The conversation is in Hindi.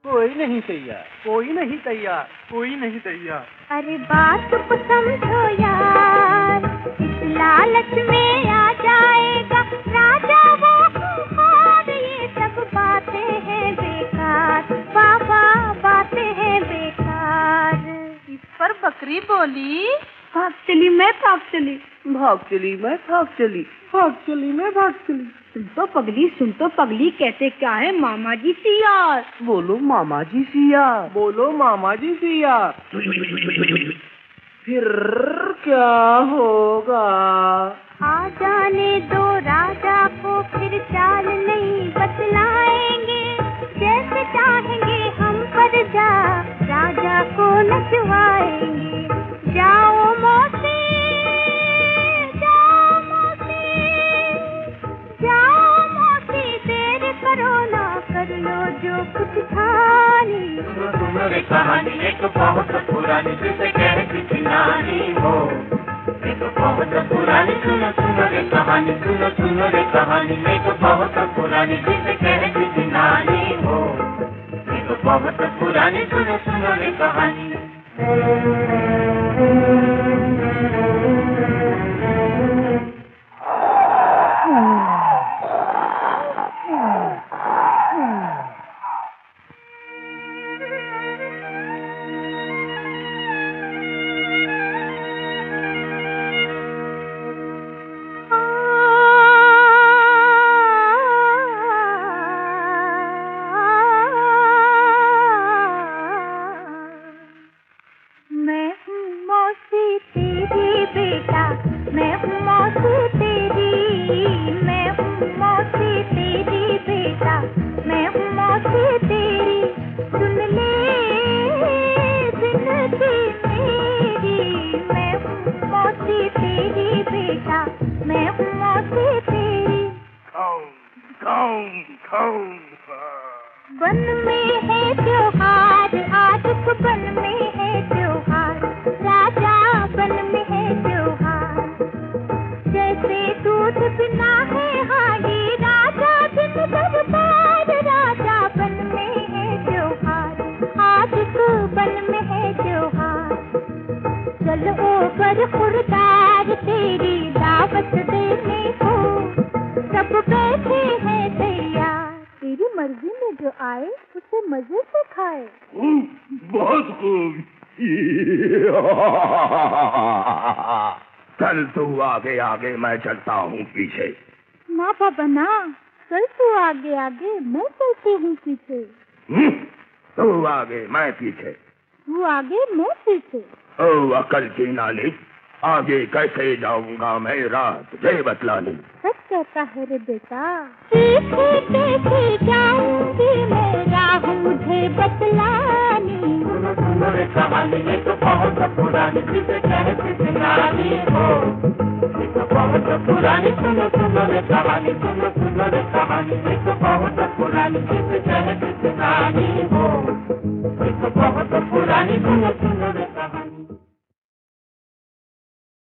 कोई नहीं तैयार, कोई नहीं तैयार, कोई नहीं तैयार। अरे बात को समझो यार, इस लालच में आ जाएगा राजा वो खूंखार। ये सब बातें हैं बेकार, बाबा बातें हैं बेकार। इस पर बकरी बोली, भाग चली मैं भाग चली, भाग चली मैं भाग चली, भाग चली मैं भाग चली। सुन तो पगली कहते क्या है मामा जी सियार। बोलो मामा जी सियार, बोलो मामा जी सियार। फिर क्या होगा? आ जाने दो राजा को, फिर चाल नहीं बतलाएंगे। जैसे चाहेंगे हम पर जा, राजा को नचवाएंगे। जाओ मौसी, जाओ मौसी, जाओ मौसी, देर करो ना, कर लो जो कुछ खानी। सुनो रे कहानी एक बहुत पुरानी, जिसे कहती थी नानी हो। एक बहुत पुरानी, सुनो सुनो रे कहानी, सुनो सुनो रे कहानी एक बहुत पुरानी, जिसे कहती थी नानी हो। एक बहुत पुरानी, सुनो सुनो रे कहानी। बन में है त्योहार आज, बन में है त्योहार, राजा बन में है त्योहार। जैसे दूध बिना है हांडी, राजा दिन दरबार, राजा बन में है त्योहार, आज बन में है त्योहार। चलो बर खुरदार तेरी दावत देने को, सब बैठे हैं तैयार। तेरी मर्जी में जो आए उसे मजे से खाए। बहुत खूब। चल तू आगे आगे, मैं चलता हूँ पीछे। ना बाबा ना, चल तू आगे आगे, मैं चलती हूँ पीछे। तू आगे मैं पीछे, तू आगे मैं पीछे। ओ अकल की नानी, आगे कैसे जाऊंगा मैं, रात तुझे बतलानी। सच कहता है रे बेटा, पीछे कैसे जाऊंगी मैं, राह मुझे बतलानी। सुनो सुनो रे कहानी एक बहुत पुरानी, जिसे कहती थी नानी हो। एक बहुत पुरानी, सुनो सुनो रे कहानी, सुनो सुनो रे कहानी एक बहुत पुरानी, जिसे कहती थी नानी हो। एक बहुत पुरानी, सुनो सुनो रे